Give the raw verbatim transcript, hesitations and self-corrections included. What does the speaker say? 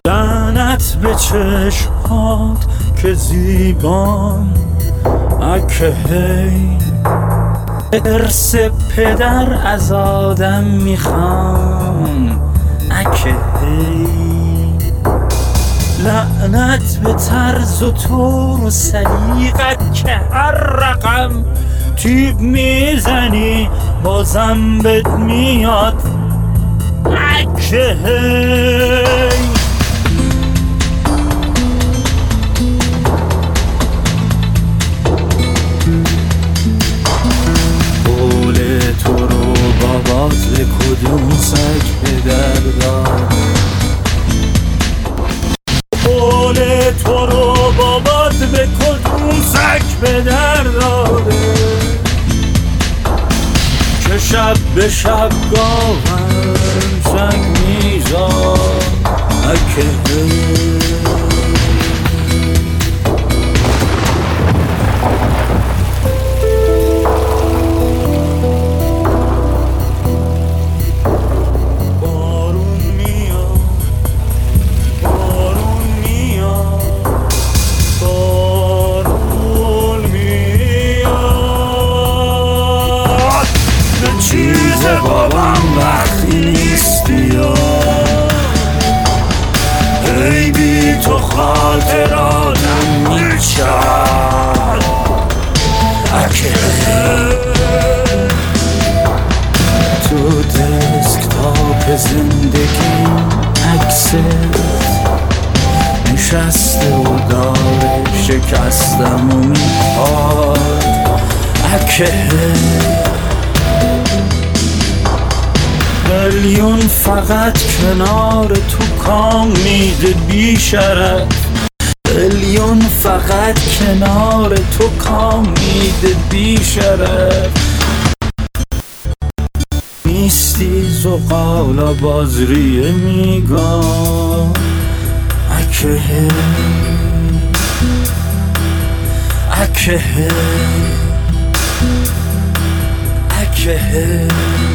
لعنت به چشمات که زیبان، اکه هی ارث پدر از آدم میخوان، اکه هی لعنت به طرز و طور و سلیقت که هر رقم تیب میزنی بازم بد میاد، اکه هی قول تو رو بابات به کدوم سگ پدر داد، قول تو رو بابات به کدوم سگ پدر داده که شب به شب گاهم سنگ میزاد، اکه بارون میاد بارون میاد بارون میاد به چیز بابام وقتی نیستی ای بی تو خاطراتم میچرد، اکه تو دسکتاپ زندگی عکست نشسته و داره شکستم و میخواد، اکه میلیون فقط کنار تو کام میده بی شرف، میلیون فقط کنار تو کام میده بی شرف، نیستی زغالا بازریه میگم، اکه اکه اکه